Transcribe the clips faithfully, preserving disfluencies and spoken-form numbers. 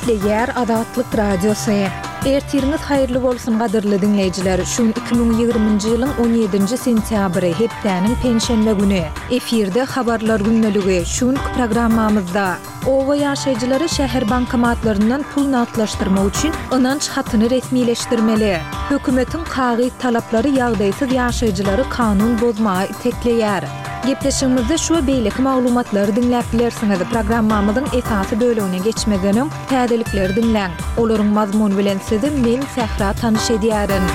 Ýer Adatlyk radiosu. Ertiriniz hayırlı bolsun gadyrly dinleyijiler. Şun iki bin ýygrymynjy ýylyň on ýedinji sentýabry hepdäniň penşenbe güni. Efirde habarlar günneligi. Şun programmamyzda owa ýaşaýjylary şäher bankomatlaryndan pul natlaşdyrmak üçin ynanç hatyny resmileşdirmeli. Hökümetiň kagy talaplary ýagdaýsyz ýaşaýjylary kanun bozmagy tekleýär. Gepleşigimizde şu beýleki maglumatlary dinläp bilersiňiz. Programmamyzyň esasy bölümine geçmegenim täzelikleri dinläň. Olaryň mazmuny bilen sizi men Sähra tanyş edýärin.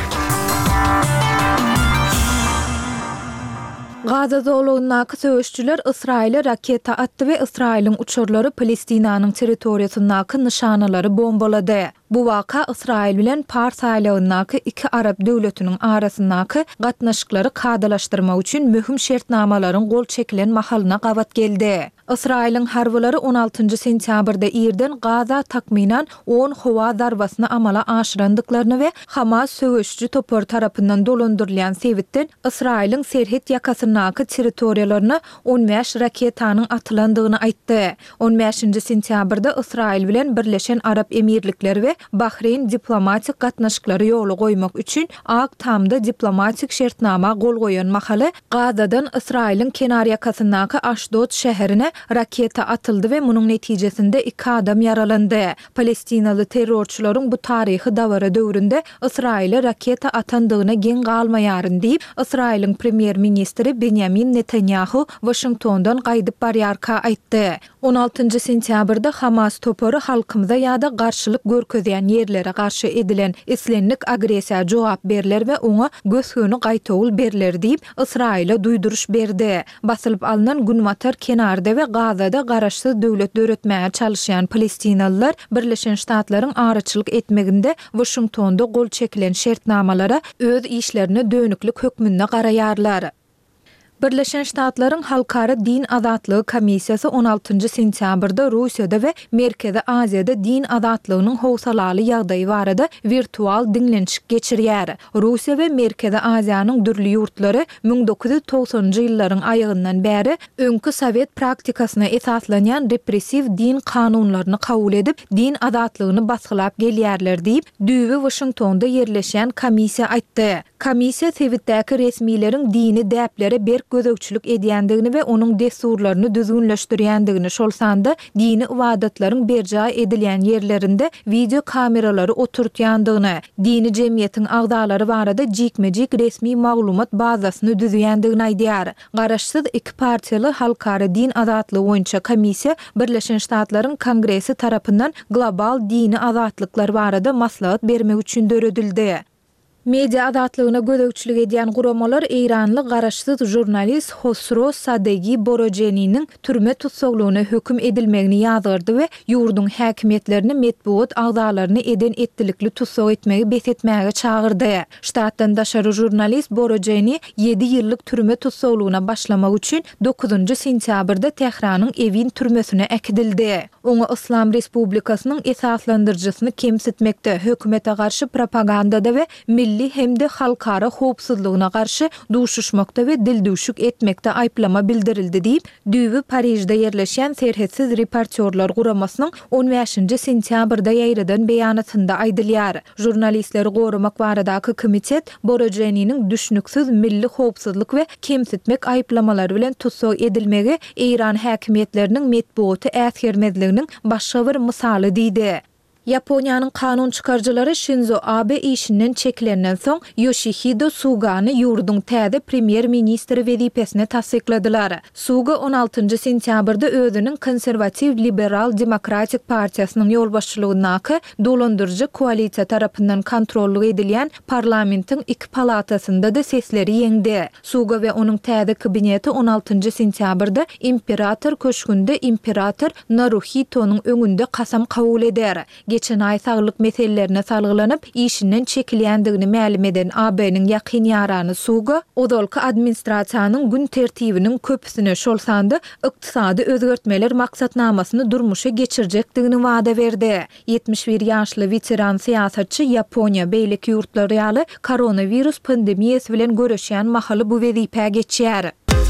Gaza zolugynyňky söwüşçüler Israile raketa atdy we Israiliň uçurlary Palestinanyň territoriýasyndaky nişanalary bombalady. Bu waka Israil bilen Pars aýlagyndaky iki Arab döwletiniň arasyndaky gatnaşyklary kadalaşdyrmak üçin möhüm şertnamalaryň gol çekilen mahalyna gawat geldi. Israiliň harbylary on altynjy sentýabrda ýerden Gaza takminan on howa darbasyny amala aşyrandyklaryny we Hamas söwüşçü topor tarapyndan dolandyrylýan sebitden Israiliň serhet ýakasyndaky territoriýalaryna on beş raketanyň atylandygyny aýtdy. on beşinji sentýabrda Israil bilen Birleşen Arab Emirlikleri we Bahreyn diplomatik gatnaşyklary ýoly goýmak üçin Ak Tamda diplomatik şertnama gol goýan mahaly Gazadan Israiliň kenar ýakasyndaky Ashdod şäherine raketa atyldy we munyň netijesinde iki adam yaralandy. Palestinaly terrorçylaryň bu taryhy dawra döwründe Israile raketa atandygyna gen galmaýaryn diýip Israiliň premier ministri Benjamin Netanyahu Washingtondan gaýdyp barýarka aýtdy. on altynjy sentýabrda Hamas toporu halkymyza ýa-da garşylyk görkezýän ýerlere garşy edilen islenlik agresiýa jogap berler we oňa gösgöni gaýtawul berler diýip Israile duýduruş berdi. Basylyp alynan Günmatar kenarda we Gazada garaşsyz döwlet döretmäge çalışýan Palestinalılar Birleşen Ştatlaryň araçylyk etmeginde Washingtonda gol çekilen şertnamalara öz işlerini dönüklik hökmünde garaýarlar. Birleşen Ştatlaryň Halkara Din Azatlygy Komissiýasy on altynjy sentýabrda Russiýada we Merkezi Aziýada din azatlygynyň howsalaly ýagdaýy barada virtual dinlençik geçirýär. Russiýa we Merkezi Aziýanyň dürli ýurtlary bin dokuz ýüz togsanjy ýyllaryň aýagyndan bäri öňkü Sowet praktikasyna esaslanýan repressiw din kanunlaryny kabul edip din azatlygyny basgylap gelýärler diýip düýbi Washingtonda ýerleşen komissiýa aýtdy. Komissiýa Sowetdäki resmiýetiň dini däplere berk gözökçülük edýändigini we onuň desturlaryny düzgünleşdirýändigini şolsanda dini ibadatlaryň berja edilýän ýerlerinde video kameralary oturtýandygyny, dini jemgyýetiň agdalary barada jikmejik resmi maglumat bazasyny düzýändigini aýdýar. Garaşsyz iki partiýaly Halkara Din Azatlygy boýunça komissiýa Birleşen Ştatlaryň Kongresi tarapyndan global dini azatlyklar barada maslahat bermek üçin döredildi. Media azatlygyna gözökçülük edýän guramalar Eýranly garaşsyz jurnalist Hosro Sadegi Borojeniň türme tutsaglygyna höküm edilmegini ýazgyrdy we ýurdun häkimetlerini metbuat agdalaryny eden etdilikli tutsag etmegi besetmäge çagyrdy. Ştatdan daşary jurnalist Borojeni ýedi ýyllyk türme tutsaglygyna başlamak üçin dokuzunjy sentýabrda Tehranyň Evin türmesine ekdildi. Oňa Islam Respublikasynyň esaslandyrjysyny kemsitmekde, hökümete garşy propagandada we milli hemde halkara howpsuzlygyna garşy duşuşmakda we dildüşük etmekde aýplama bildirildi diýip düýbi Parijde ýerleşen serhetsiz reportyorlar guramasynyň on beşinji sentýabrda ýaýradan beýanatynda aýdylýar. Jurnalistleri gorumak baradaky komitet Borojeniň düşnüksiz milli howpsuzlyk we kemsitmek aýplamalary bilen tutsag edilmegi Eýran häkimetleriniň metbuaty äsgermezliginiň başga bir misaly diýdi. Yaponiýanyň kanun çykarjylary Shinzo Abe işinden çekilenden soň Yoshihide Sugany ýurdun täze premier ministri wezipesine tasdikladylar. Suga on altynjy sentýabrda özüniň konserwatiw liberal demokratik partiýasynyň ýolbaşçylygynaky dolandyrjy koalisiýa tarapyndan kontrolly edilýän parlamentiň iki palatasynda da sesleri ýeňdi. Suga we onuň täze kabineti on altynjy sentýabrda imperator köşkünde imperator Naruhito'nun öňünde kasam kabul eder. Geçen ay saglyk meselelerine salgylanyp işinden çekilýändigini ma'lum eden A B'niň ýakyn ýarany Suga odalky administrasiýanyň gün tertibiniň köpüsine şolsanda ykdysady özgertmeler maksatnamasyny durmuşa geçirjekdigini wada berdi. yetmiş bir ýaşly veteran siýasatçy Yaponiýa beýleki ýurtlary ýaly koronavirus pandemiýasy bilen göreşýän mahaly bu wezipe geçýär.